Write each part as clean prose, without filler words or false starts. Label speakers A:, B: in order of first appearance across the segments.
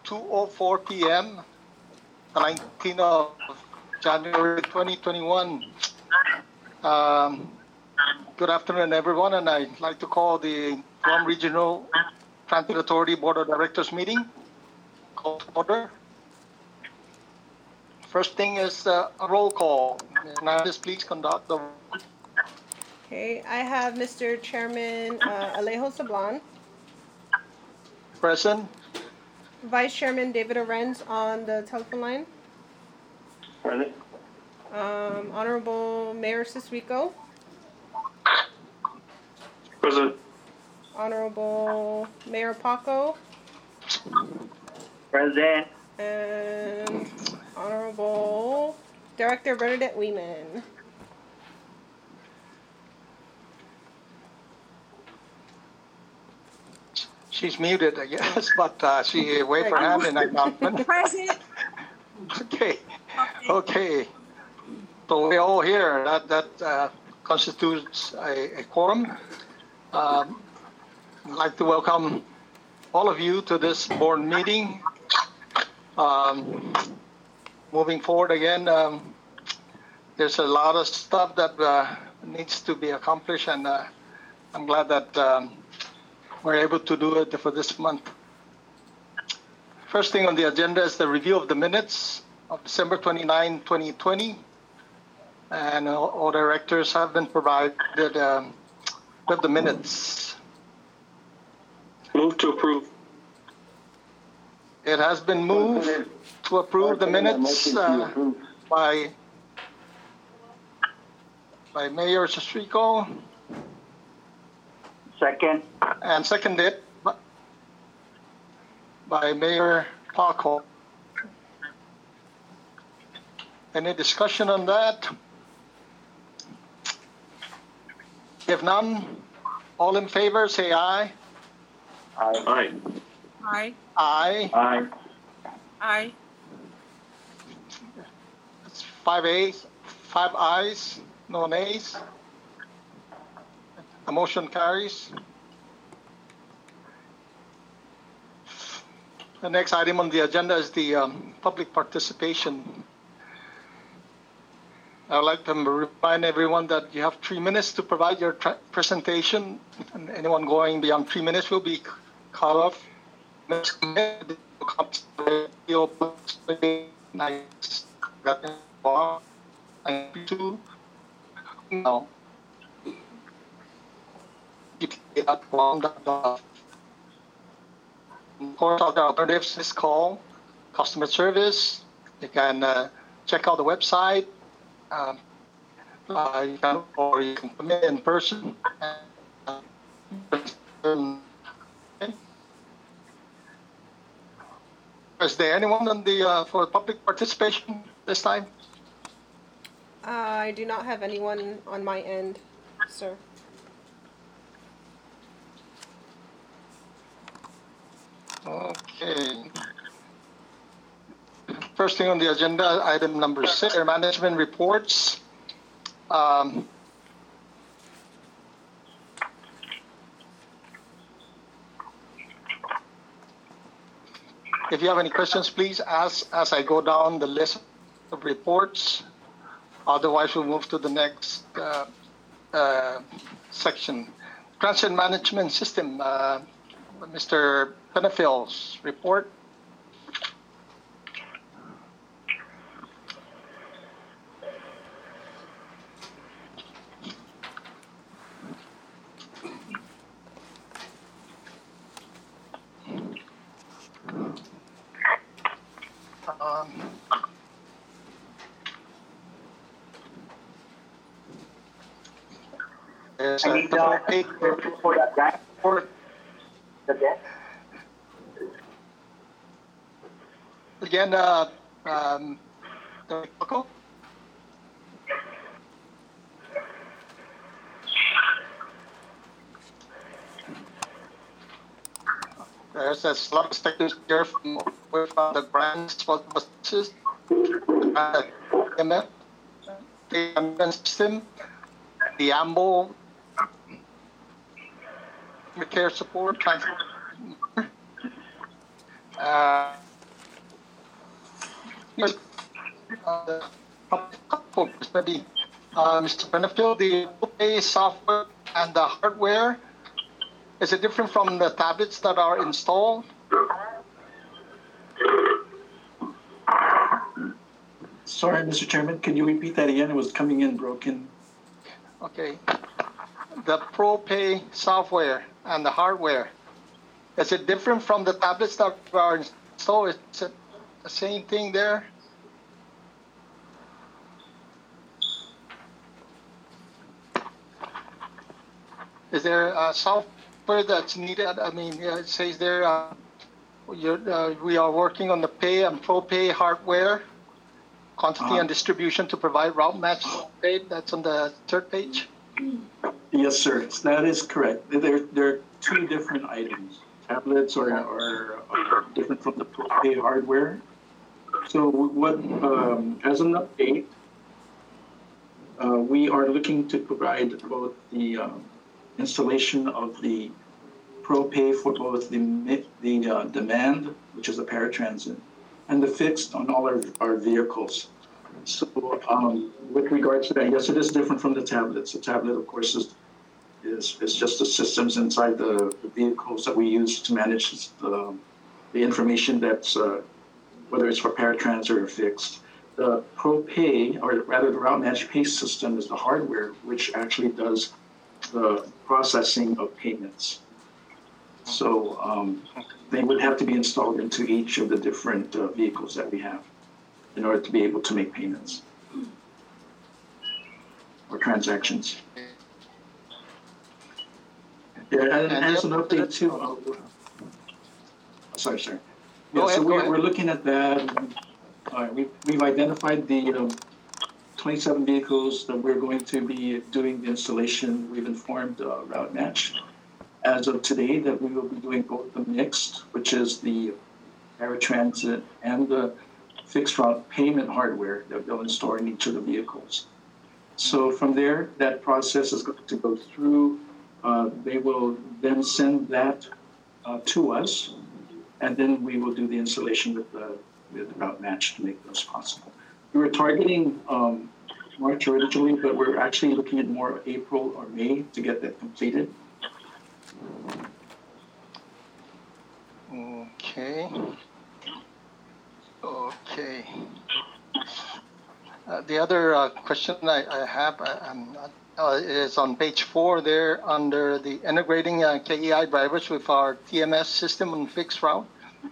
A: 2:04 p.m., the 19th of January 2021. Good afternoon, everyone, and I'd like to call the Guam Regional Transit Authority Board of Directors meeting call to order. First thing is a roll call. Ms. Hernandez, please conduct the.
B: Okay, I have Mr. Chairman Alejo Sablan,
A: Present.
B: Vice Chairman David Arends on the telephone line,
C: Present.
B: Honorable Mayor Siswico,
C: Present.
B: Honorable Mayor Paco,
C: Present.
B: and Honorable Director Bernadette Weeman.
A: She's muted, I guess, but she waved her hand in acknowledgement.
D: Present.
A: Okay. So we're all here. That constitutes a quorum. I'd like to welcome all of you to this board meeting. Moving forward again, there's a lot of stuff that needs to be accomplished, and I'm glad that we're able to do it for this month. First thing on the agenda is the review of the minutes of December 29, 2020. And all directors have been provided with the minutes.
C: Move to approve.
A: It has been moved to approve the minutes by Mayor Siswico.
C: Second.
A: And seconded by Mayor Paco. Any discussion on that? If none, all in favor say aye.
C: Aye.
D: Aye.
A: Aye.
C: Aye.
D: Aye.
A: It's 5 ayes, no nays. The motion carries. The next item on the agenda is the public participation. I would like to remind everyone that you have 3 minutes to provide your presentation, and anyone going beyond 3 minutes will be cut off. No. Of course, other alternatives is call customer service. You can check out the website. You can come in person. Is there anyone on the for public participation this time?
B: I do not have anyone on my end, sir.
A: Okay. First thing on the agenda, item number 6, management reports. If you have any questions, please ask as I go down the list of reports. Otherwise, we'll move to the next section. Transit management system, Mr. Penafil's report. There's
C: I need for that guy. For the debt.
A: Again, Paco? There's a lot of spectators here from the brands, buses, MF, the system, the AMBO, care support, transport. Maybe, Mr. Benefield, the pay software and the hardware, is it different from the tablets that are installed?
E: Sorry, Mr. Chairman, can you repeat that again? It was coming in broken.
A: Okay. The ProPay software and the hardware, is it different from the tablets that are installed? Is it the same thing there? Is there software that's needed? I mean, it says there we are working on the pay and ProPay hardware, quantity and distribution to provide route match pay. That's on the third page.
E: Yes, sir. That is correct. There are two different items. Tablets are different from the ProPay hardware. So what, as an update, we are looking to provide both the installation of the ProPay for both the demand, which is a paratransit, and the fixed on all our vehicles. So with regards to that, yes, it is different from the tablets. The tablet, of course, is just the systems inside the vehicles that we use to manage the information that's, whether it's for paratransit or fixed. The ProPay, or rather the Route Match Pay system, is the hardware which actually does the processing of payments. So they would have to be installed into each of the different vehicles that we have in order to be able to make payments or transactions. Yeah, and as an update too, sorry, sir. Yeah, so we're looking at that. We've identified the 27 vehicles that we're going to be doing the installation. We've informed Route Match as of today that we will be doing both the mixed, which is the paratransit, and the fixed route payment hardware that they'll install in each of the vehicles. So from there, that process is going to go through. They will then send that to us, and then we will do the installation with the Route Match to make those possible. We were targeting March originally, but we're actually looking at more April or May to get that completed.
A: Okay. Okay. The other question I have is on page 4 there under the integrating KEI drivers with our TMS system on fixed route.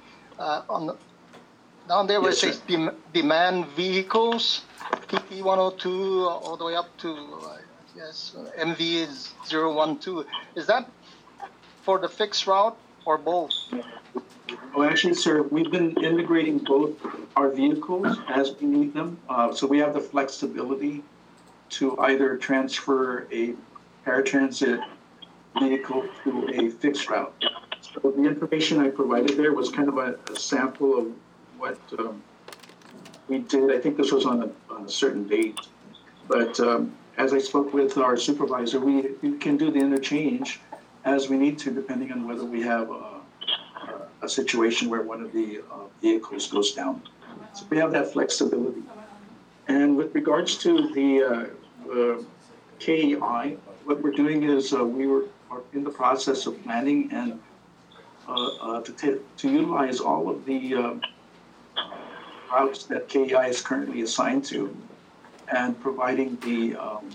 A: Down there where it says demand vehicles, PT 102 all the way up to, MV is 012. Is that for the fixed route or both?
E: Oh, actually, sir, we've been integrating both our vehicles as we need them. So we have the flexibility to either transfer a paratransit vehicle to a fixed route. So the information I provided there was kind of a sample of what we did. I think this was on a certain date. But as I spoke with our supervisor, we can do the interchange as we need to, depending on whether we have a situation where one of the vehicles goes down. So we have that flexibility. And with regards to the KEI, what we're doing is we are in the process of planning and to utilize all of the routes that KEI is currently assigned to, and providing the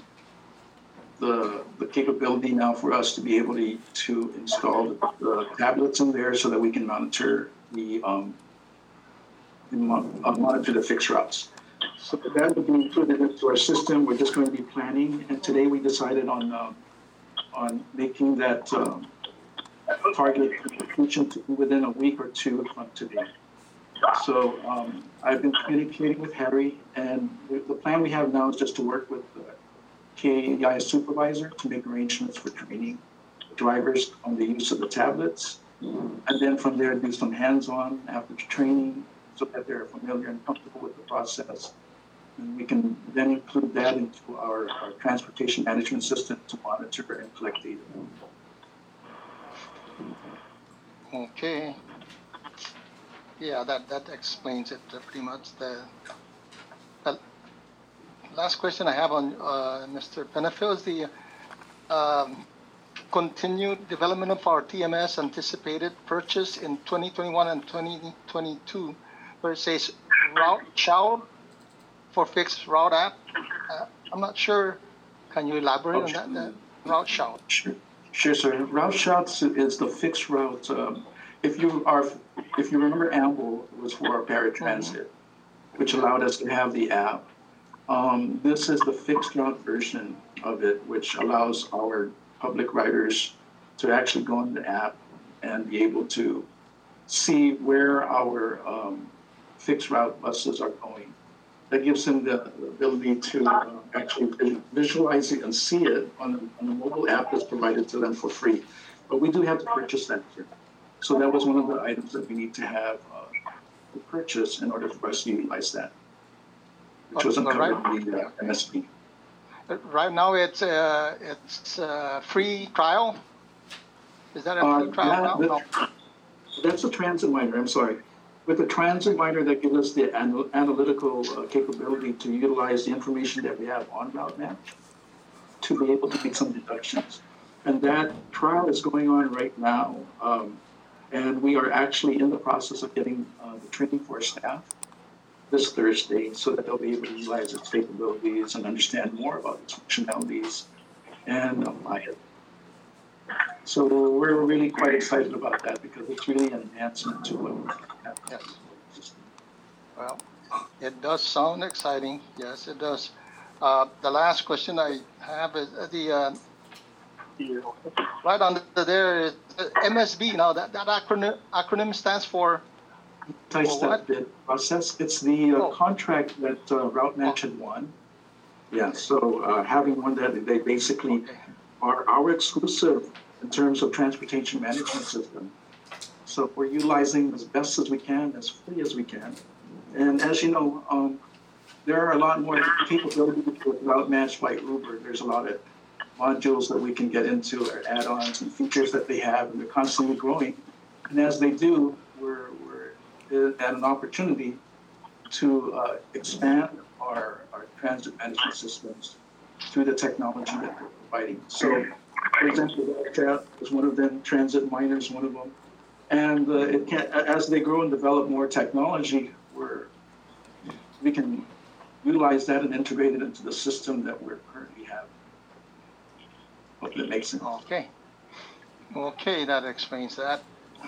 E: capability now for us to be able to install the tablets in there so that we can monitor monitor the fixed routes. So that would be included into our system. We're just going to be planning, and today we decided on making that target completion to be within a week or two from today. So I've been communicating with Harry, and the plan we have now is just to work with the KEI supervisor to make arrangements for training drivers on the use of the tablets, and then from there do some hands-on after training so that they're familiar and comfortable with the process. And we can then include that into our transportation management system to monitor and collect data.
A: Okay. Yeah, that explains it pretty much. The last question I have on Mr. Benefiel is the continued development of our TMS anticipated purchase in 2021 and 2022, where it says route shout for fixed route app. I'm not sure. Can you elaborate on that route shout?
E: Sure, sir. Route Shouts is the fixed route. If you remember, Amble was for our paratransit, which allowed us to have the app. This is the fixed route version of it, which allows our public riders to actually go on the app and be able to see where our fixed route buses are going. That gives them the ability to actually visualize it and see it on the mobile app that's provided to them for free. But we do have to purchase that here. So that was one of the items that we need to have to purchase in order for us to utilize that, which wasn't covered in the MSP.
A: Right now, it's free trial. Is that a free trial now?
E: That's a transit miner. I'm sorry. With the transit miner, that gives us the analytical capability to utilize the information that we have on RouteMatch to be able to make some deductions. And that trial is going on right now. And we are actually in the process of getting the training for our staff this Thursday so that they'll be able to utilize its capabilities and understand more about its functionalities and apply it. So we're really quite excited about that because it's really an enhancement to what we have.
A: Yes. Well, it does sound exciting. Yes, it does. The last question I have is right under there is MSB. Now that acronym stands for
E: Multi-step bid process. It's the contract that RouteMatch had won. Yeah. So having won that, they basically are our exclusive in terms of transportation management system. So we're utilizing as best as we can, as fully as we can. And as you know, there are a lot more capabilities with RouteMatch by Uber. There's a lot of modules that we can get into, or add-ons and features that they have, and they're constantly growing. And as they do, we're at an opportunity to expand our transit management systems through the technology that they're providing. So, for example, Chat is one of them, Transit Miner is one of them. And as they grow and develop more technology, we can utilize that and integrate it into the system that we're currently having. Hope that makes sense.
A: Okay, that explains that.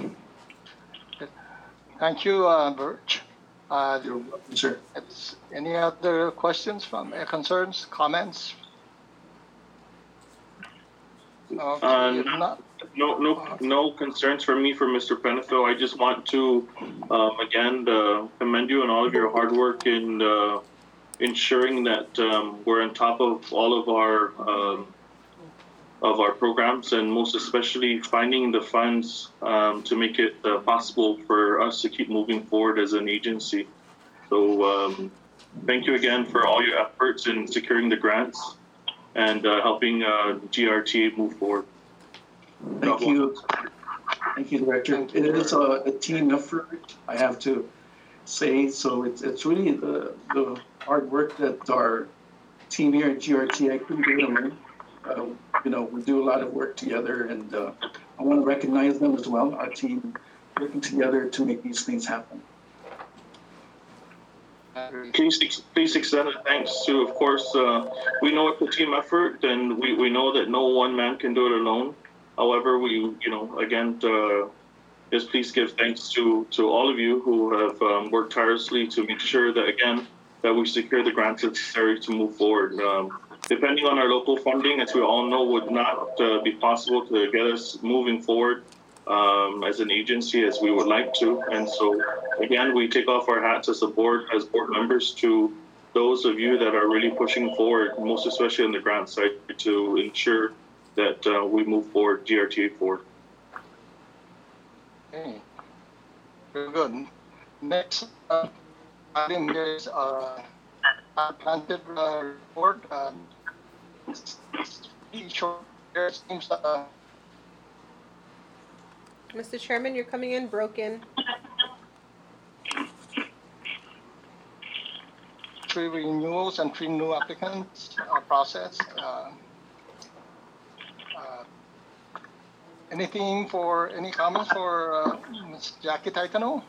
A: Thank you, Birch.
E: You're welcome, sir.
A: Any other questions concerns, comments? Okay,
F: No concerns for me for Mr. Benefiel. I just want to again commend you on all of your hard work in ensuring that we're on top of all of our programs, and most especially finding the funds to make it possible for us to keep moving forward as an agency. So thank you again for all your efforts in securing the grants and helping GRT move forward.
E: Thank you. Thank you, Director. It is a team effort, I have to say. So it's really the hard work that our team here at GRT, I couldn't do it alone. We do a lot of work together, and I want to recognize them as well, our team working together to make these things happen.
F: Please extend a thanks to, of course, we know it's a team effort, and we know that no one man can do it alone. However, again, just please give thanks to all of you who have worked tirelessly to make sure that, again, that we secure the grants necessary to move forward. Depending on our local funding, as we all know, would not be possible to get us moving forward as an agency as we would like to. And so, again, we take off our hats as board members to those of you that are really pushing forward, most especially on the grant side, to ensure that we move forward, GRTA forward.
A: Okay, very good. Next item here is planted report. Short. There seems.
B: Mr. Chairman, you're coming in broken.
A: 3 renewals and 3 new applicants processed. Any comments for Ms. Jackie Taitano?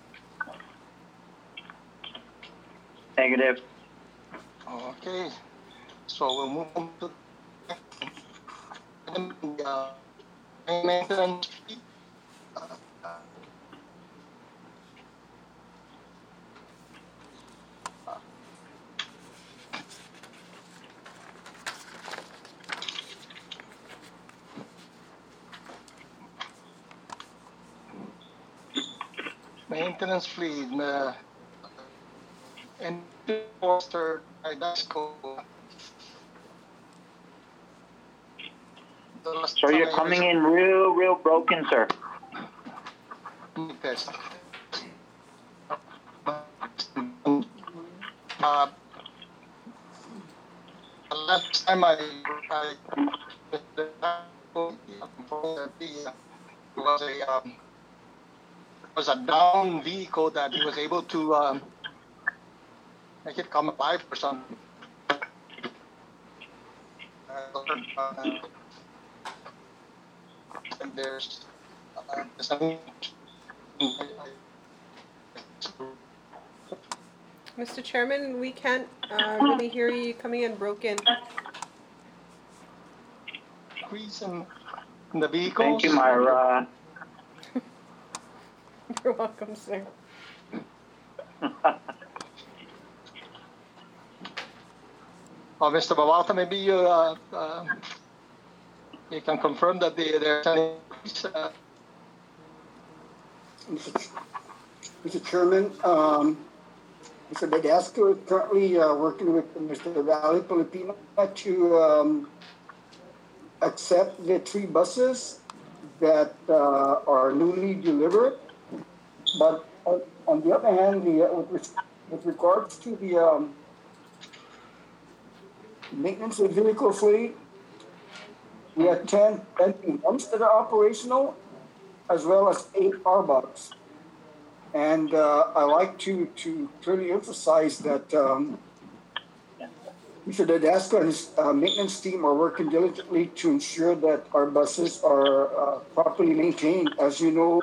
C: Negative.
A: Okay, so we'll move on to the maintenance. Maintenance fleet, and Foster Idasco.
C: Sir, you're coming in real broken, sir.
A: Test. Last time I was a down vehicle that he was able to make it come alive for something. And there's some.
B: Mr. Chairman, we can't really hear you coming in broken.
A: Increase in the vehicles.
C: Thank you, Myra.
B: You're welcome, sir.
A: Oh, Mr. Bawata, maybe you can confirm that there's an increase.
G: Mr. Chairman, Mr. Didasco is currently working with Mr. Valley Filipino to accept the 3 buses that are newly delivered. But on the other hand, with regards to the maintenance of vehicle fleet, we have 10 pending ones that are operational, as well as 8 RBOCs. And I like to clearly emphasize that Mr. Didasco and his maintenance team are working diligently to ensure that our buses are properly maintained. As you know,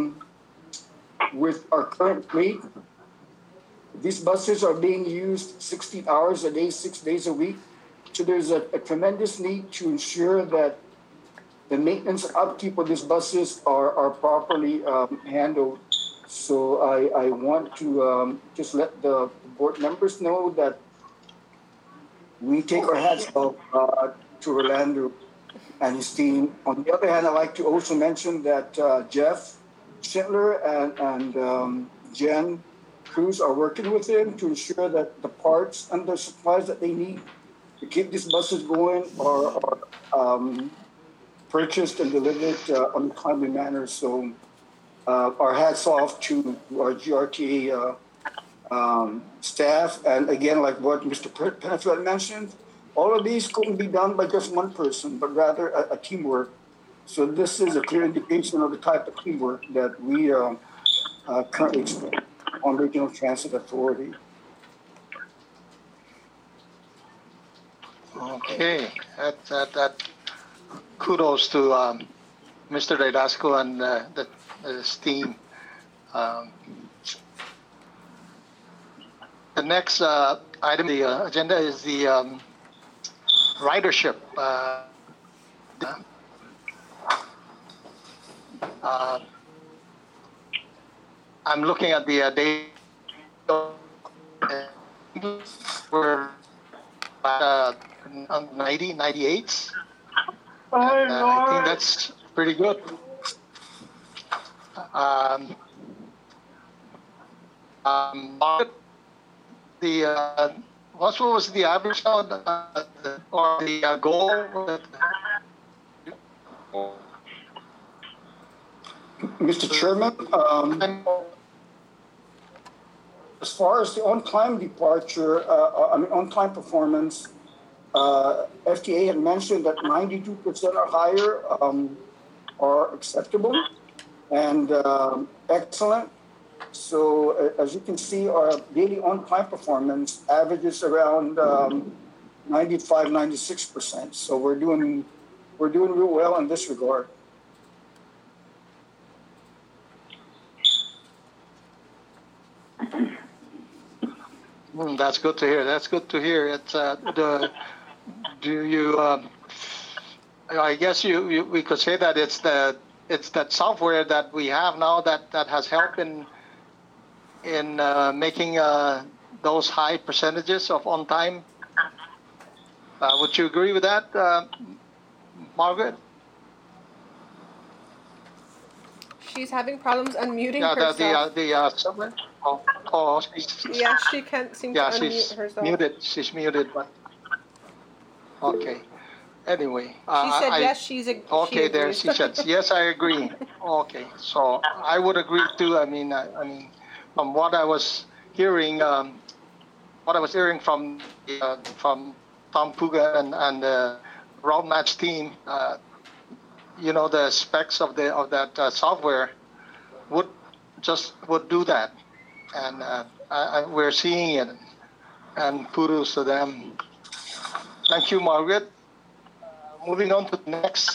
G: with our current fleet, these buses are being used 60 hours a day, 6 days a week. So there's a tremendous need to ensure that the maintenance and upkeep of these buses are properly handled. So I want to just let the board members know that we take our hats off to Orlando and his team. On the other hand, I'd like to also mention that Jeff Schindler and Jen Cruz are working with him to ensure that the parts and the supplies that they need to keep these buses going are purchased and delivered on a timely manner. So our hats off to our GRTA staff. And again, like what Mr. Penfield mentioned, all of these couldn't be done by just one person, but rather a teamwork. So this is a clear indication of the type of teamwork that we currently expect on Regional Transit Authority.
A: Okay, that kudos to Mr. Didasco and his team. The next item on the agenda is the ridership. I'm looking at the data. We're 90, 98s. And, I think that's pretty good. What was the average or the goal?
G: Mr. Chairman, as far as the on-time departure, on-time performance, FTA had mentioned that 92% or higher are acceptable and excellent. So as you can see, our daily on-time performance averages around 95, 96%. So we're doing real well in this regard.
A: That's good to hear. That's good to hear. It's do you? I guess we could say that it's that software that we have now that has helped in making those high percentages of on time. Would you agree with that, Margaret?
B: She's having problems unmuting
A: Yeah,
B: herself.
A: the software. Oh,
B: Yeah, she can't seem to unmute
A: she's
B: herself.
A: muted. She's muted, but okay. Anyway,
B: She said yes, she
A: okay. There,
B: agrees.
A: she said yes. I agree. Okay, so I would agree too. I mean, from what I was hearing, from Tom Puga and the route match team, the specs of that software would do that, and we're seeing it, and kudos to them. Thank you, Margaret. Moving on to the next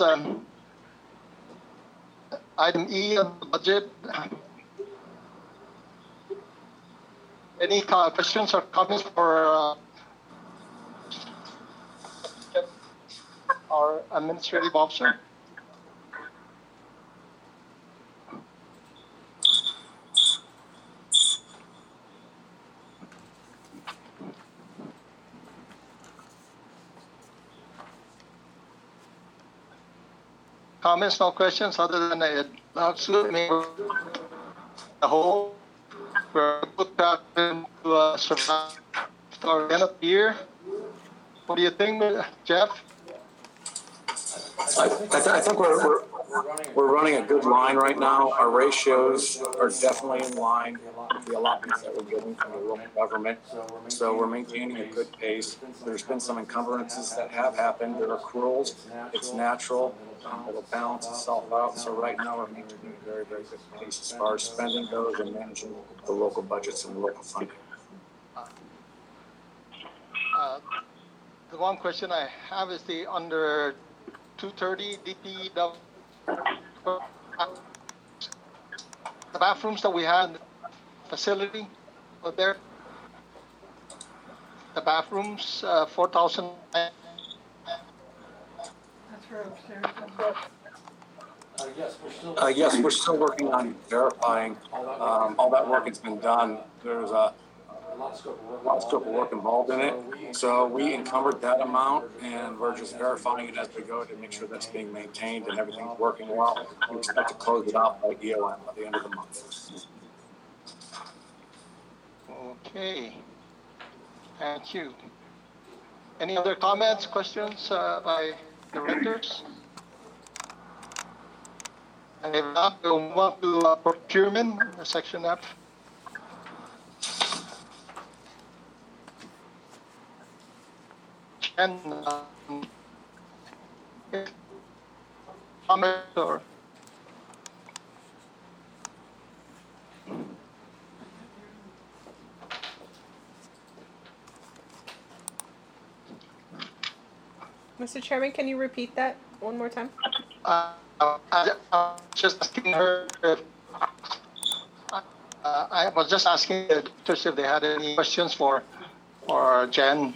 A: item E on the budget. Any questions or comments for our administrative officer? Comments, no questions, other than absolutely the whole we're put back into survive for the end of the year. What do you think, Jeff?
H: I think we're running a good line right now. Our ratios are definitely in line with the allotments that we're getting from the local government. So we're maintaining a good pace. There's been some encumbrances that have happened. There are accruals. It's natural. It'll balance itself out. So right now we're maintaining a very, very good pace as far as spending goes and managing the local budgets and the local funding.
A: The one question I have is the under 230 DPW, the bathrooms that we had in the facility, were there? The bathrooms, 4,000.
H: Yes, we're still working on verifying. All that work has been done. There's a lot of scope of work involved in it. So we encumbered that amount, and we're just verifying it as we go to make sure that's being maintained and everything's working well. We expect to close it out by EOM by the end of the month.
A: Okay. Thank you. Any other comments, questions by directors? And if not, we'll move on to procurement, section F. And comment or
B: Mr. Chairman, can you repeat that one more time?
A: I just asking her if I was just asking the doctors if they had any questions for Jen.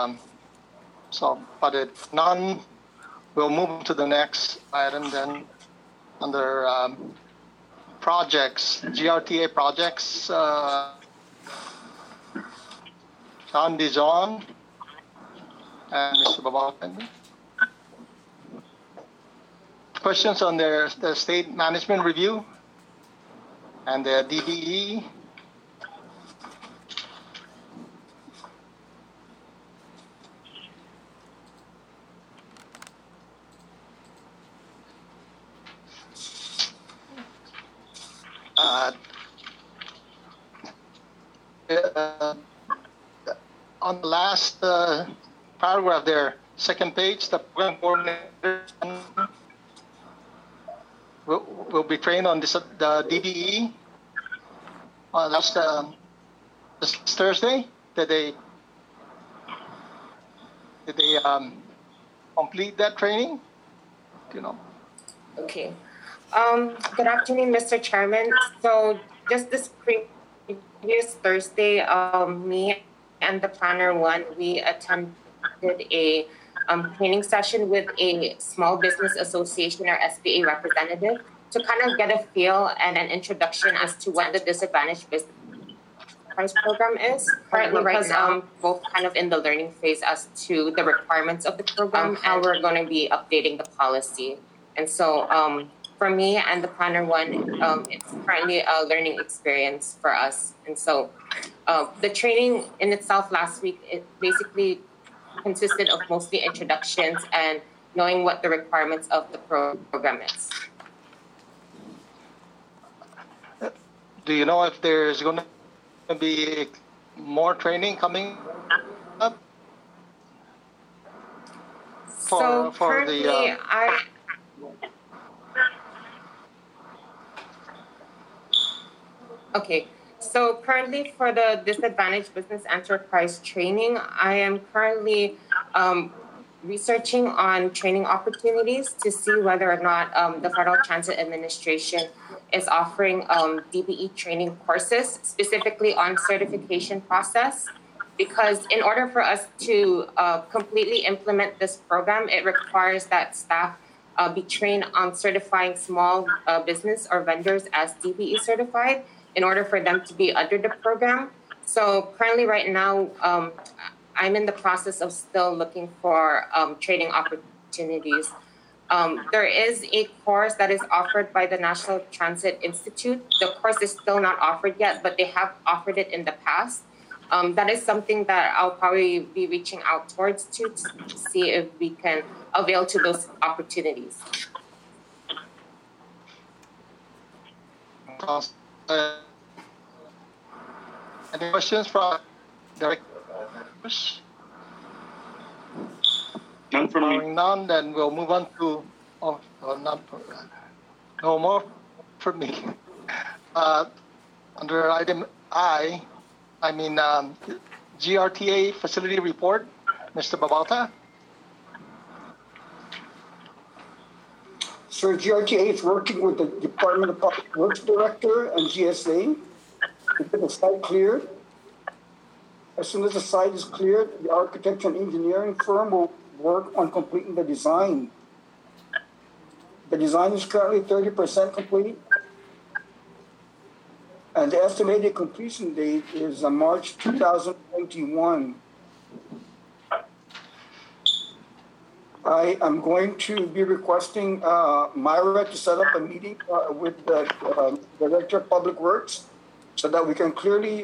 A: But if none, we'll move to the next item then under projects, GRTA projects. John Dijon and Mr. Babakan. Questions on the state management review and the DBE. On the last paragraph there, second page, the program coordinator will be trained on this, the DBE. That's this Thursday. Did they complete that training? Do you know?
I: Okay. Good afternoon, Mr. Chairman. So just this previous Thursday, me and the planner one, we attended a training session with a small business association or SBA representative to kind of get a feel and an introduction as to what the disadvantaged business price program is currently,
B: Right
I: because
B: now.
I: both kind of in the learning phase as to the requirements of the program, how we're going to be updating the policy. And so for me and the planner one, it's currently a learning experience for us. And so the training in itself last week, it basically consisted of mostly introductions and knowing what the requirements of the program is.
A: Do you know if there's going to be more training coming up?
I: So
A: for
I: currently,
A: the,
I: Okay, so currently for the disadvantaged business enterprise training, I am currently researching on training opportunities to see whether or not the Federal Transit Administration is offering DBE training courses specifically on certification process. Because in order for us to completely implement this program, it requires that staff be trained on certifying small business or vendors as DBE certified in order for them to be under the program. So currently right now, I'm in the process of still looking for training opportunities. There is a course that is offered by the National Transit Institute. The course is still not offered yet, but they have offered it in the past. That is something that I'll probably be reaching out towards to see if we can avail to those opportunities.
A: Any questions from directors?
F: None from me.
A: Barring none, then we'll move on to no more from me. Under item I mean GRTA facility report, Mr. Babauta.
G: So GRTA is working with the Department of Public Works Director and GSA to get the site cleared. As soon as the site is cleared, the architect and engineering firm will work on completing the design. The design is currently 30% complete, and the estimated completion date is March 2021. I am going to be requesting Myra to set up a meeting with the Director of Public Works so that we can clearly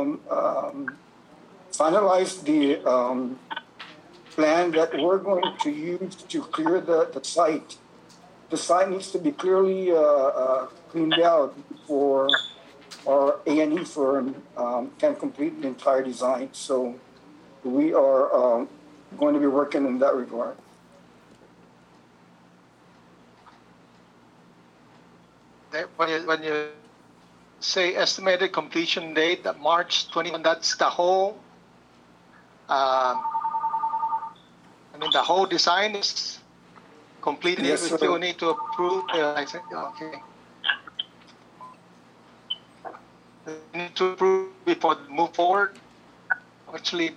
G: finalize the plan that we're going to use to clear the site. The site needs to be clearly cleaned out before our A&E firm can complete the entire design. So we are going to be working in that regard.
A: When you say estimated completion date, that March 21, that's the whole, I mean, the whole design is completed.
G: Yes, sir.
A: You need to approve. I think, okay. You need to approve before move forward. Actually,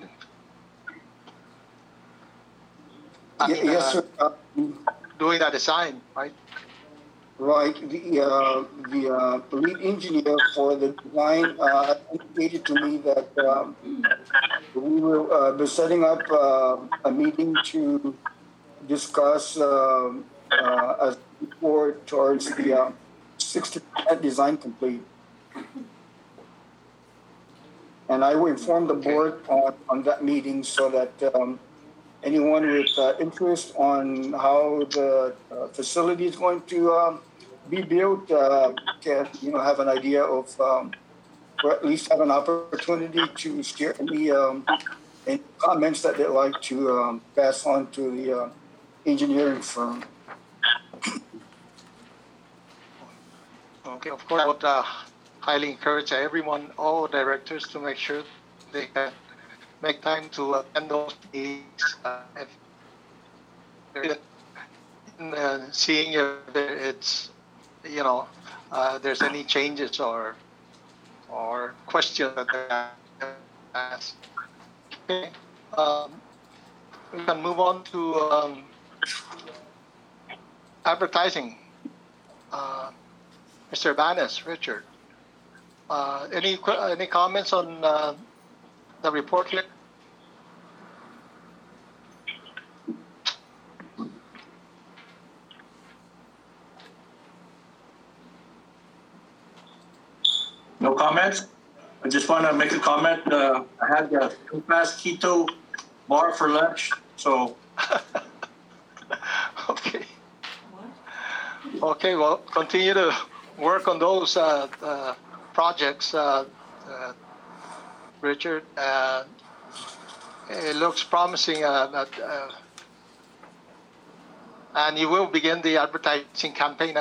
A: I mean,
G: Yes, sir.
A: doing that design, right?
G: Right. The lead engineer for the design indicated to me that we will be setting up a meeting to discuss as report towards the 60% design complete. And I will inform the board on that meeting so that anyone with interest on how the facility is going to be built can, have an idea of, or at least have an opportunity to share any comments that they'd like to pass on to the engineering firm.
A: Okay, of course, I would highly encourage everyone, all directors, to make sure they can make time to attend those meetings. Seeing if it's, there's any changes or questions that they ask. Okay. We can move on to advertising. Mr. Banes, Richard. Any comments on the report here?
E: No comments? I just want to make a comment. I had the fast keto bar for lunch, so.
A: Okay. Okay, well, continue to work on those projects, Richard. It looks promising, and you will begin the advertising campaign.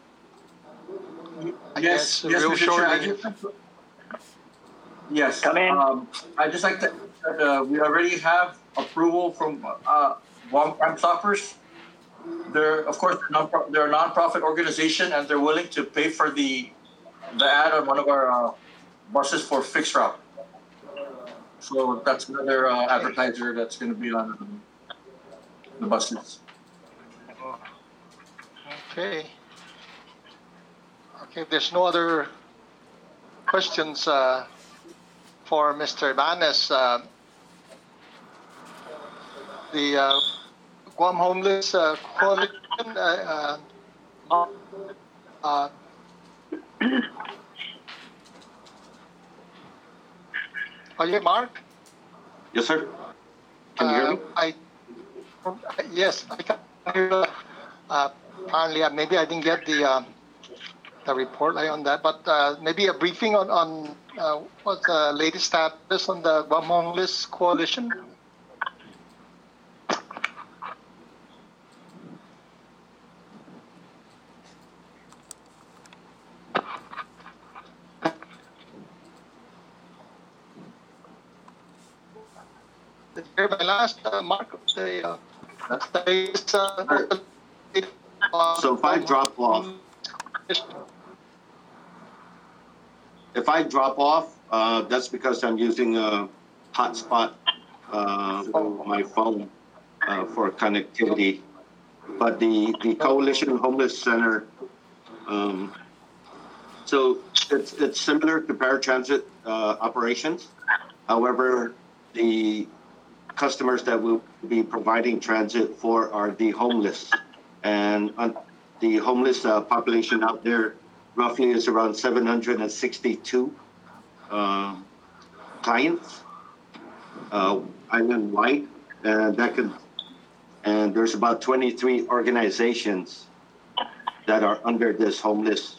E: Yes,
A: real
E: Mr.
A: shortly.
E: Chair. Yes.
C: Come in.
E: I'd just like to, we already have approval from Crime Stoppers. They're, of course, they're a nonprofit organization, and they're willing to pay for the ad on one of our buses for Fixed Route. So that's another advertiser that's going to be on the buses.
A: Okay. Okay, if there's no other questions for Mr. Banes, the Guam Homeless Coalition, are you Mark?
J: Yes, sir. Can you hear me?
A: Yes, I can hear you. Apparently, maybe I didn't get the report on that, but maybe a briefing on what's the latest status on the Guam Homeless Coalition? My last Mark,
J: So if I drop off, that's because I'm using a hotspot on my phone for connectivity. But the Coalition Homeless Center, so it's similar to paratransit operations. However, the customers that we'll be providing transit for are the homeless, and the homeless population out there roughly is around 762 clients, island-wide, and there's about 23 organizations that are under this homeless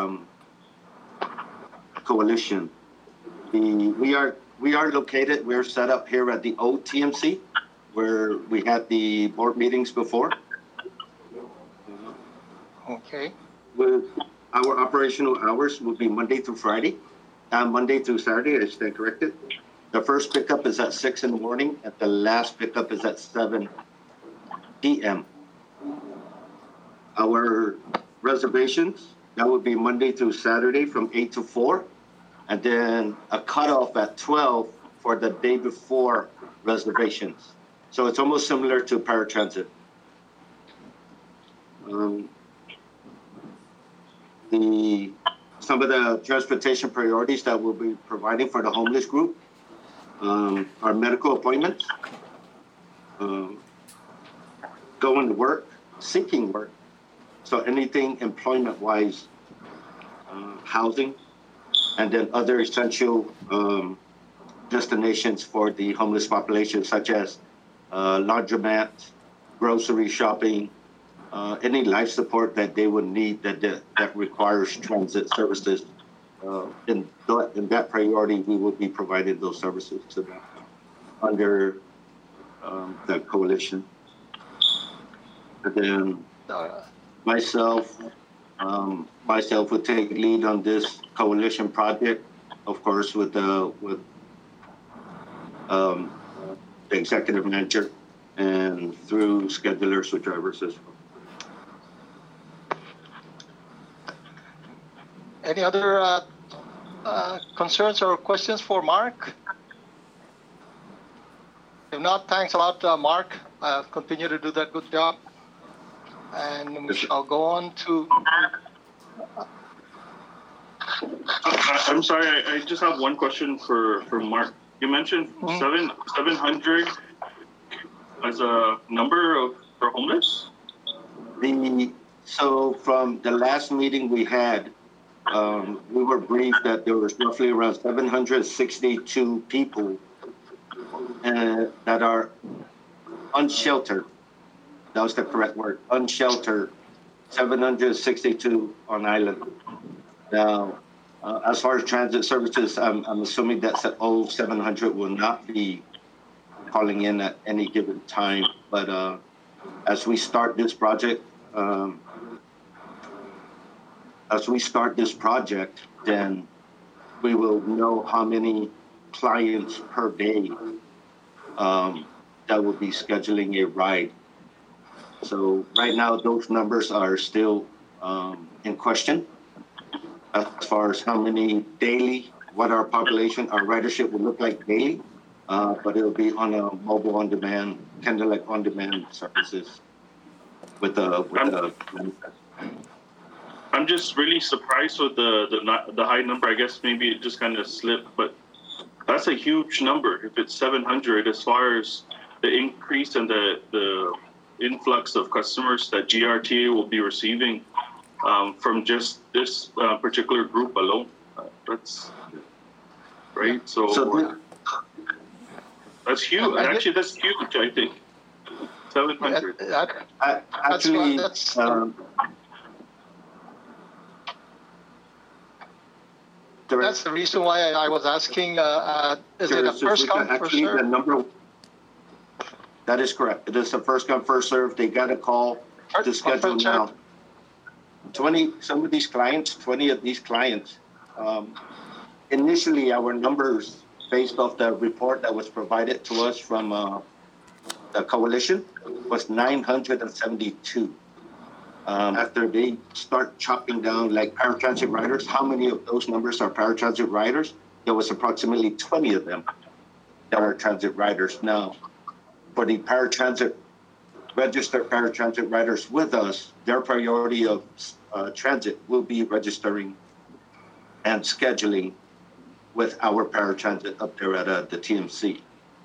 J: coalition. We're set up here at the old TMC, where we had the board meetings before.
A: Okay.
J: With our operational hours would be Monday through Friday, Monday through Saturday, I stand corrected. The first pickup is at 6 in the morning, and the last pickup is at 7 p.m. Our reservations, that would be Monday through Saturday from 8 to 4, and then a cutoff at 12 for the day before reservations. So it's almost similar to paratransit. Some of the transportation priorities that we'll be providing for the homeless group are medical appointments, going to work, seeking work, so anything employment-wise, housing, and then other essential destinations for the homeless population, such as laundromat, grocery shopping, any life support that they would need that requires transit services. In that priority, we will be providing those services to them under the coalition. And then myself would take lead on this coalition project, of course, with the executive manager and through schedulers with drivers as well.
A: Any other concerns or questions for Mark? If not, thanks a lot, Mark. Continue to do that good job. And we shall go on to...
F: I'm sorry, I just have one question for Mark. You mentioned 700 as a number for homeless?
J: So from the last meeting we had, we were briefed that there was roughly around 762 people that are unsheltered. That was the correct word, unsheltered, 762 on island. Now, as far as transit services, I'm assuming that all 700 will not be calling in at any given time. But as we start this project, then we will know how many clients per day that will be scheduling a ride. So right now, those numbers are still in question as far as how many daily, what our population, our ridership will look like daily, but it'll be on a mobile on-demand, kind of like on-demand services with the
F: I'm just really surprised with the high number. I guess maybe it just kind of slipped, but that's a huge number. If it's 700, as far as the increase and the influx of customers that GRTA will be receiving from just this particular group alone, that's right. So that's huge. Actually, that's huge. I think 700.
J: Actually.
A: That's the reason why I was asking, is it a first come, first serve?
J: That is correct. It is a first come, first serve. They got a call to schedule now. 20 of these clients, initially our numbers based off the report that was provided to us from the coalition was 972. After they start chopping down like paratransit riders, how many of those numbers are paratransit riders? There was approximately 20 of them that are transit riders. Now, for the registered paratransit riders with us, their priority of transit will be registering and scheduling with our paratransit up there at the TMC.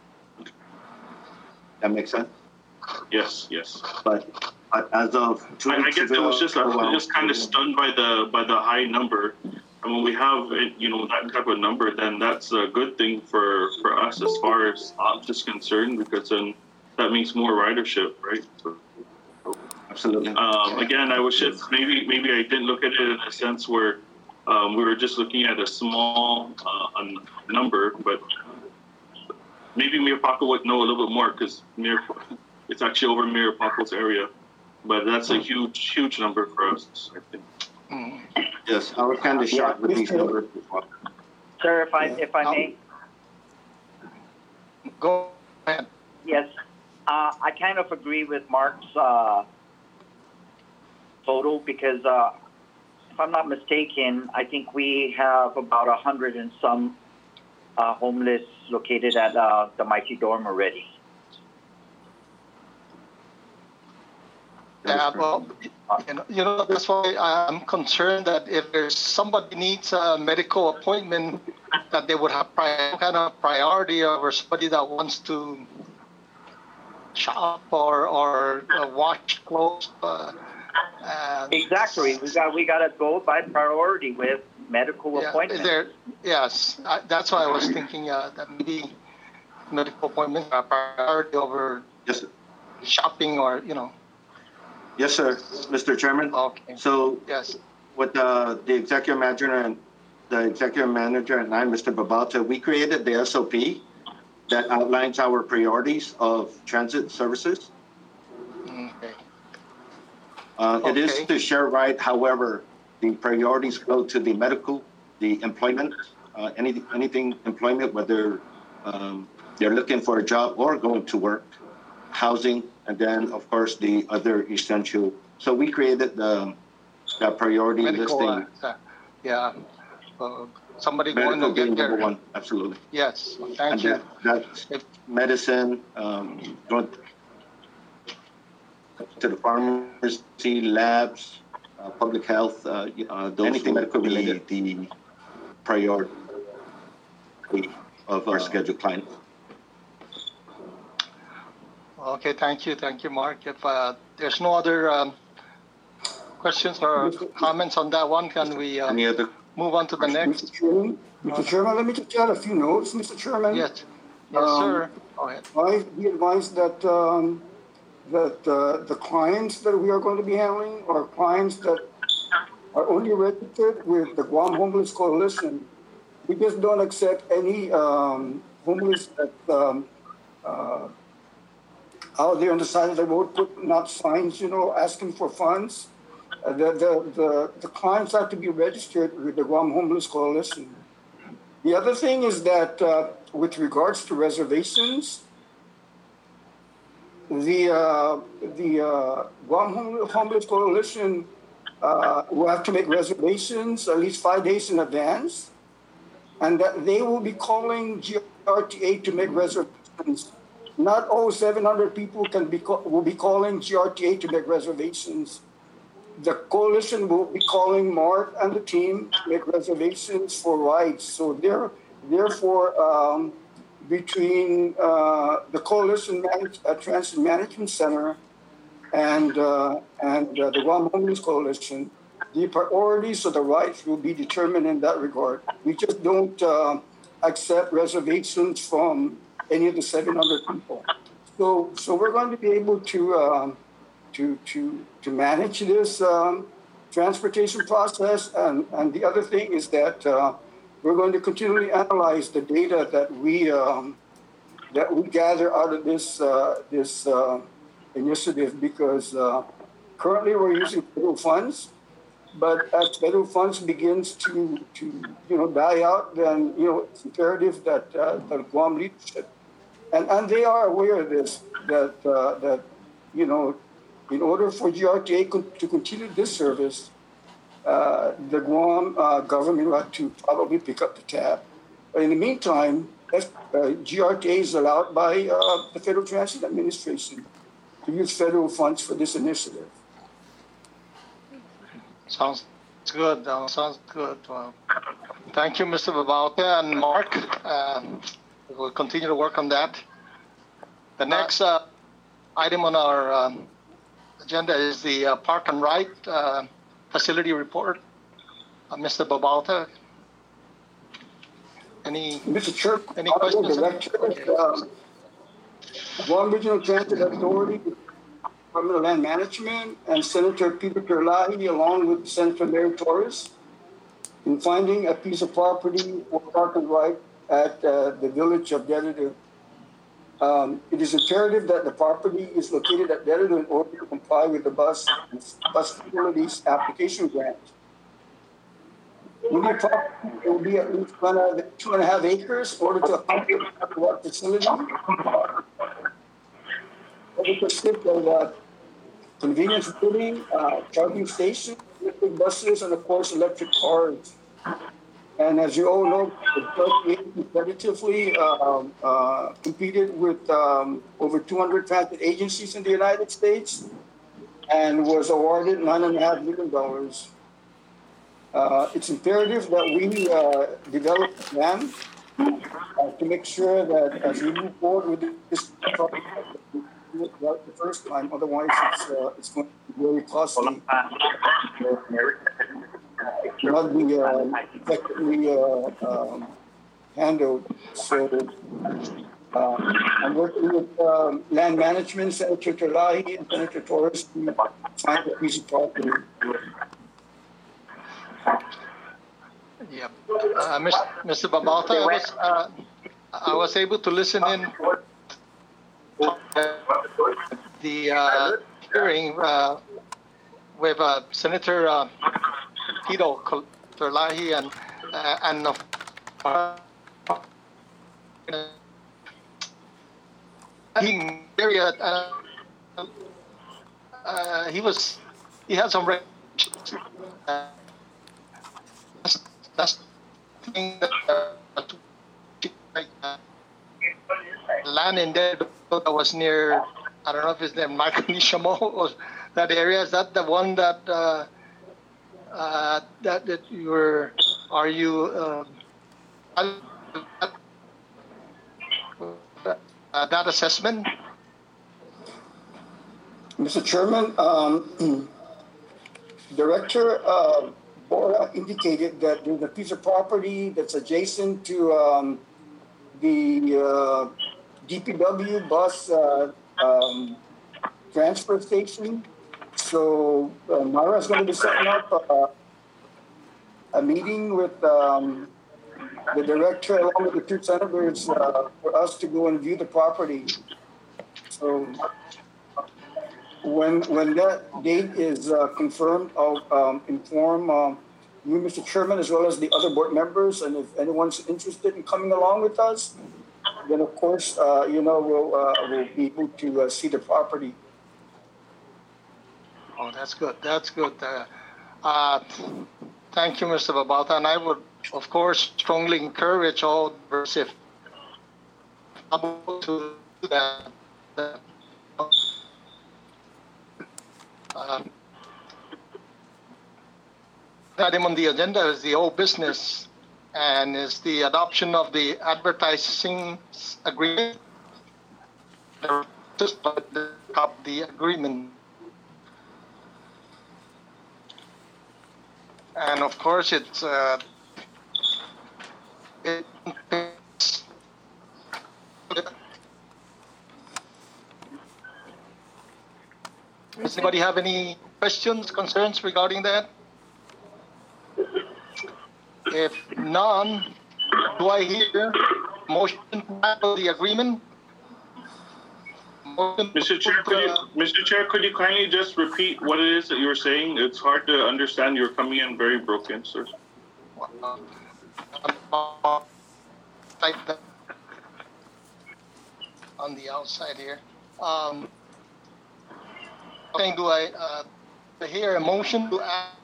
J: That makes sense?
F: Yes.
J: But as of 2 weeks
F: I guess
J: ago,
F: I was just kind of stunned by the high number. And when we have that type of number, then that's a good thing for us as far as ops is concerned, because then that means more ridership, right? So,
J: absolutely.
F: Again, I was just maybe I didn't look at it in a sense where we were just looking at a small number, but maybe Mirapaco would know a little bit more because it's actually over Mirapaco's area. But that's a huge number for us, I think.
J: Yes, I was kind of shocked with these numbers.
C: Sir, if I may.
A: Go ahead.
C: Yes, I kind of agree with Mark's total because if I'm not mistaken, I think we have about 100 and some homeless located at the Mighty Dorm already.
A: Yeah, well, that's why I'm concerned that if there's somebody needs a medical appointment, that they would have kind of priority over somebody that wants to shop or wash clothes.
C: Exactly, we got to go by priority with medical appointments.
A: Yes, that's why I was thinking that maybe medical appointments are priority over shopping or
J: Yes, sir, Mr. Chairman.
A: Okay.
J: So,
A: yes,
J: with the executive manager and I, Mr. Babalta, we created the SOP that outlines our priorities of transit services.
A: Okay.
J: It is to share ride. However, the priorities go to the medical, the employment, anything employment, whether they're looking for a job or going to work, housing, and then of course the other essential. So we created the priority listing.
A: Yeah. Somebody
J: Medical
A: going to
J: being
A: get
J: number
A: there.
J: one, absolutely.
A: Yes.
J: And
A: Thank you.
J: that's medicine, going to the pharmacy, labs, public health, those anything medical related, the priority of our scheduled clients.
A: Okay. Thank you, Mark. If there's no other questions or comments on that one, can we
J: Any other?
A: move on to the next?
G: Mr. Chairman, let me just add a few notes, Mr. Chairman.
A: Yes. Yes, sir. Go ahead.
G: I be advised that the clients that we are going to be handling are clients that are only registered with the Guam Homeless Coalition. We just don't accept any homeless that out there on the side of the road putting up signs, asking for funds. The clients have to be registered with the Guam Homeless Coalition. The other thing is that with regards to reservations, the Guam Homeless Coalition will have to make reservations at least 5 days in advance, and that they will be calling GRTA to make reservations. Not all 700 people will be calling GRTA to make reservations. The coalition will be calling Mark and the team to make reservations for rides. So therefore, between the Coalition Transit Management Center and the Guam Homeless Coalition, the priorities of the rides will be determined in that regard. We just don't accept reservations from any of the 700 people. So we're going to be able to manage this transportation process. And the other thing is that we're going to continually analyze the data that we gather out of this initiative, because currently we're using federal funds, but as federal funds begins to die out, then it's imperative that the Guam leadership and they are aware of this, that in order for GRTA to continue this service, the Guam government will have to probably pick up the tab. But in the meantime, GRTA is allowed by the Federal Transit Administration to use federal funds for this initiative.
A: Sounds good. Sounds good. Well, thank you, Mr. Babauta and Mark. We'll continue to work on that. The next item on our agenda is the Park and Ride facility report. Mr. Babauta, any questions?
G: Guam Regional Transit Authority, Department of Land Management, and Senator Peter Terlahi, along with Senator Mary Torres, in finding a piece of property for Park and Ride at the village of Dededo. It is imperative that the property is located at Dededo in order to comply with the bus facilities application grant. When the property will be at least 2.5 acres in order to accommodate the facility. It consists of convenience building, charging station, electric buses, and of course electric cars. And as you all know, the competitively competed with over 200 transit agencies in the United States and was awarded $9.5 million. It's imperative that we develop a plan to make sure that as we move forward with this project, the first time, otherwise it's going to be very costly. Not be effectively handled. So I'm working with Land Management, Senator Terlahi and Senator Torres to find a piece of property.
A: Yeah, Mr. Babauta, I was able to listen in the hearing with Senator Tito Terlahi and and area. He had some. That's the thing that land in there that was near. I don't know if it's near Macanishamo or that area. Is that the one that that you were? Are you? That assessment?
G: Mr. Chairman, Director Bora indicated that there's a piece of property that's adjacent to the DPW bus transfer station. So Mara's going to be setting up a meeting with the director along with the two senators for us to go and view the property. So when that date is confirmed, I'll inform you, Mr. Chairman, as well as the other board members. And if anyone's interested in coming along with us, then of course, we'll be able to see the property.
A: Oh, that's good. That's good. Thank you, Mr. Babauta. And I would, of course, strongly encourage all members if able to do that. Item on the agenda is the old business and is the adoption of the advertising agreement. Just the agreement. And of course, it's does anybody have any questions, concerns regarding that? If none, do I hear motion to tackle the agreement?
F: Mr. Chair, could you kindly just repeat what it is that you were saying? It's hard to understand. You're coming in very broken, sir.
A: Like that on the outside here. Do I hear a motion to add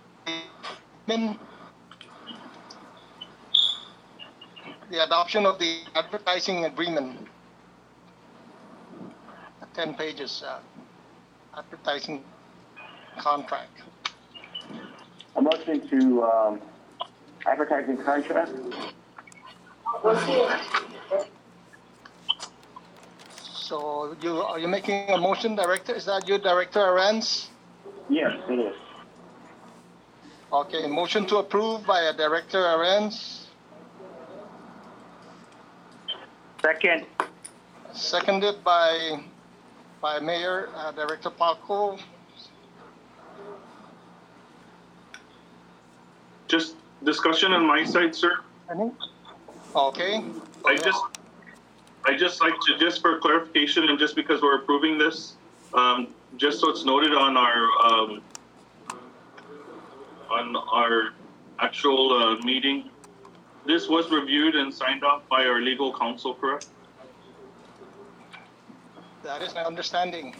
A: the adoption of the advertising agreement? 10 pages advertising contract.
C: A motion to advertising contract.
A: So are you making a motion, Director? Is that you, Director Arens?
C: Yes, it is.
A: Okay, motion to approve by Director Arens.
C: Second.
A: Seconded by Mayor Director Paco.
F: Just discussion on my side, sir.
A: Okay.
F: I just like to, just for clarification and just because we're approving this, just so it's noted on our actual meeting, this was reviewed and signed off by our legal counsel, correct?
A: That is my understanding.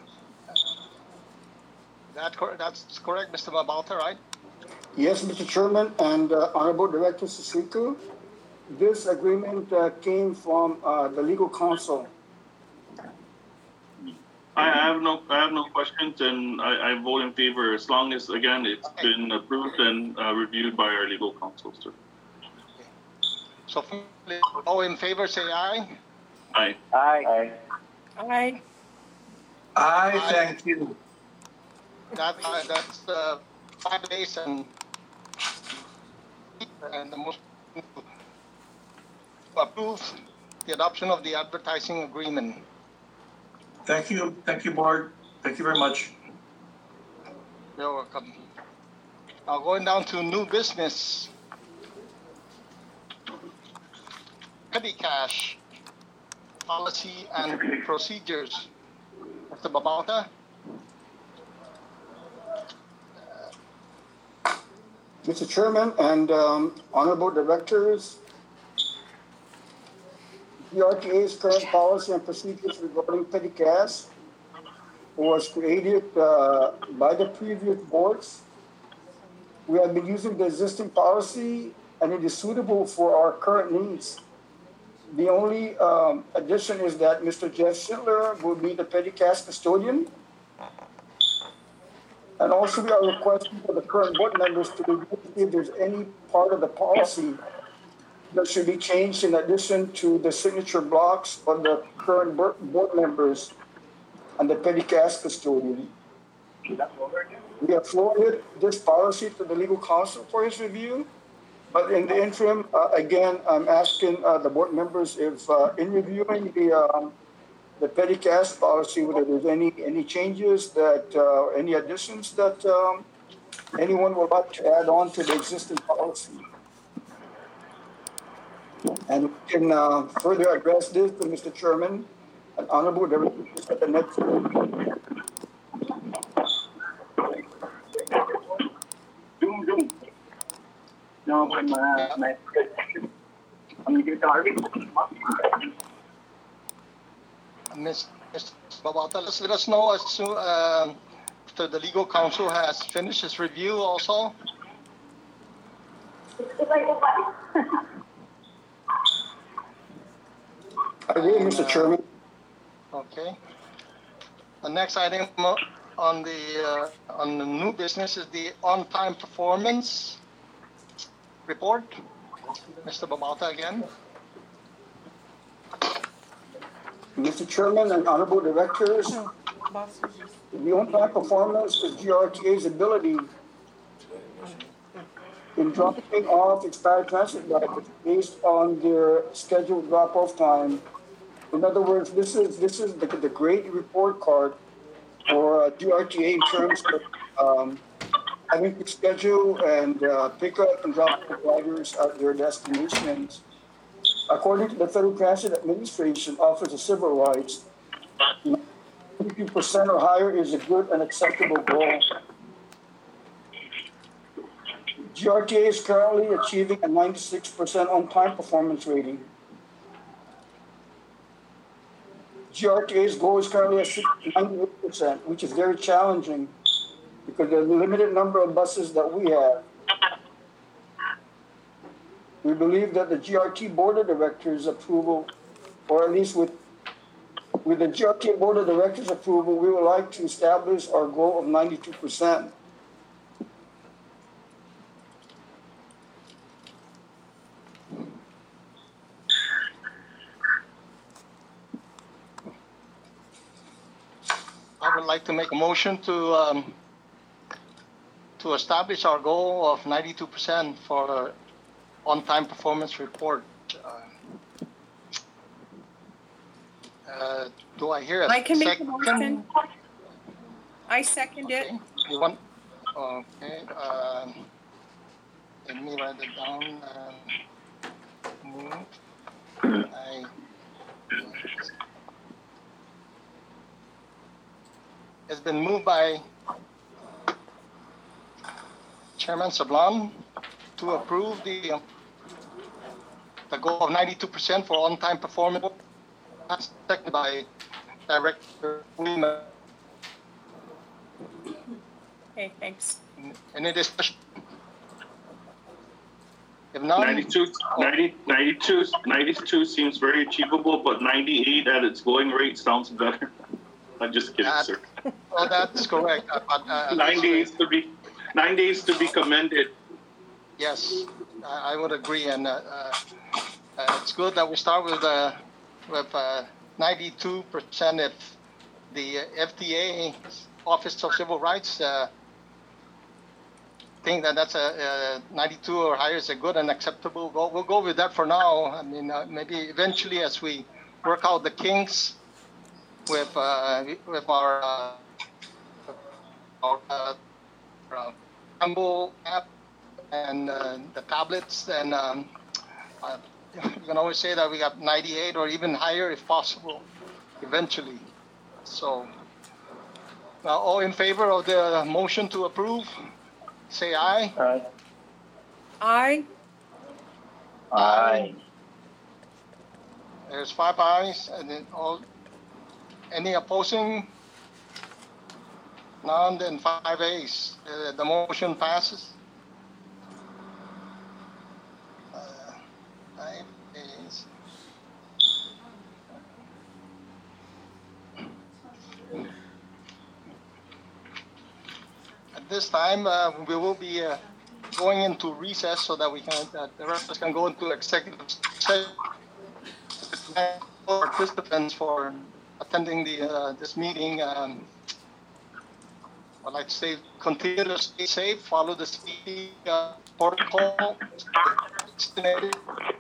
A: That's correct, Mr. Babauta, right?
G: Yes, Mr. Chairman and Honorable Director Susuiku. This agreement came from the legal counsel.
F: I have no questions, and I vote in favor as long as, again, it's been approved and reviewed by our legal counsel, sir.
A: So, all in favor, say aye.
F: Aye.
C: Aye.
D: Aye.
E: Aye, thank you.
A: That's 5 days and the motion to approve the adoption of the advertising agreement.
E: Thank you, board. Thank you very much.
A: You're welcome. Now going down to new business. Petty cash policy and procedures. Mr. Babauta?
G: Mr. Chairman and honorable directors, GRTA's current policy and procedures regarding petty cash was created by the previous boards. We have been using the existing policy and it is suitable for our current needs. The only addition is that Mr. Jeff Schindler will be the petty cash custodian. And also we are requesting for the current board members to review if there's any part of the policy that should be changed in addition to the signature blocks of the current board members and the petty cash custodian. We have forwarded this policy to the legal counsel for his review, but in the interim, again, I'm asking the board members if in reviewing the petty cash policy, whether there's any changes that, any additions that anyone would like to add on to the existing policy. And we can further address this to Mr. Chairman and honorable directors at the next meeting.
A: No, I'm Ms. Babauta, let us know as soon after the legal counsel has finished his review also.
G: I agree, Mr. Chairman.
A: Okay. The next item on the new business is the on-time performance report. Mr. Babauta again.
G: Mr. Chairman and honorable directors, the on-time performance is GRTA's ability in dropping off expired transit drivers based on their scheduled drop-off time. In other words, this is the great report card for GRTA in terms of having to schedule and pick up and drop off drivers at their destinations. According to the Federal Transit Administration Office of Civil Rights, 50% or higher is a good and acceptable goal. GRTA is currently achieving a 96% on-time performance rating. GRTA's goal is currently at 98%, which is very challenging because there's a limited number of buses that we have. We believe that the GRT Board of Directors approval, or at least with the GRT Board of Directors approval, we would like to establish our goal of 92%.
A: I would like to make a motion to establish our goal of 92% for on-time performance report. Do I hear a
D: I can make the
A: second?
D: motion. I second it.
A: Okay. You want? Okay. Let me write it down. Move. It's been moved by Chairman Sablan to approve the goal of 92% for on-time performance. Seconded by Director Lima.
D: Okay, thanks.
A: Any discussion? If not,
F: 92 seems very achievable, but 98 at its going rate sounds better. I'm just kidding, sir.
A: Well, that's correct. But,
F: 9 days to be commended.
A: Yes, I would agree, and it's good that we start with 92%. If the FDA Office of Civil Rights think that that's a 92 or higher is a good and acceptable goal, we'll go with that for now. I mean, maybe eventually as we work out the kinks with our Humble app and the tablets, then you can always say that we got 98 or even higher if possible, eventually. So, now all in favor of the motion to approve, say aye.
J: Aye.
D: Aye.
C: Aye.
A: There's 5 ayes, and then any opposing? None, then 5 ayes. The motion passes. 5 ayes. At this time, we will be going into recess so that we can, the rest of us can go into executive session. Participants for attending this meeting. I'd like to say, continue to stay safe, follow the CDC protocol, vaccinated,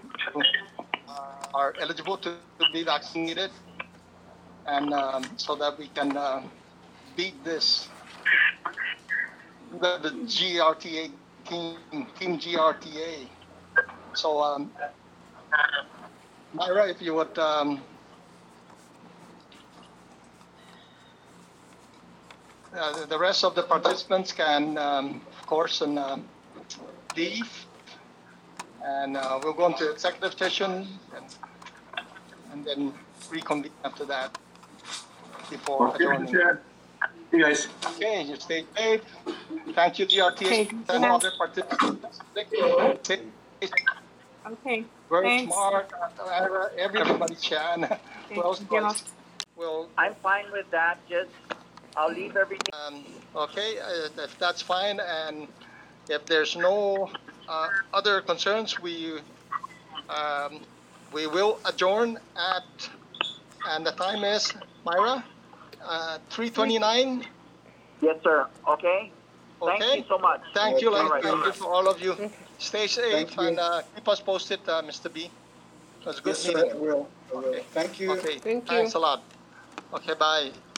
A: are eligible to be vaccinated, and so that we can beat this. The GRTA team GRTA. So, Myra, if you would. The rest of the participants can, of course, leave, and we'll go into executive session and then reconvene after that before adjourning.
E: You guys.
A: Okay, you stay safe. Thank you, DRTA,
D: Okay,
A: and
D: yeah.
A: other participants.
D: Okay.
A: Very
D: Thanks.
A: smart, everybody, Chan. Well,
C: I'm fine with that. Just, I'll leave everything.
A: okay, if that's fine, and if there's no other concerns, we will adjourn and the time is, Myra, 3:29.
C: Yes, sir. Okay. Thank
A: Okay.
C: you so much.
A: Thank you,
C: All right.
A: thank you for all of you. Stay safe
E: Thank you.
A: and keep us posted, Mr. B. It was a good
E: Yes, sir,
A: meeting.
E: I will.
A: Okay.
E: Thank you.
A: Okay,
B: Thank you.
A: thanks a lot. Okay, bye.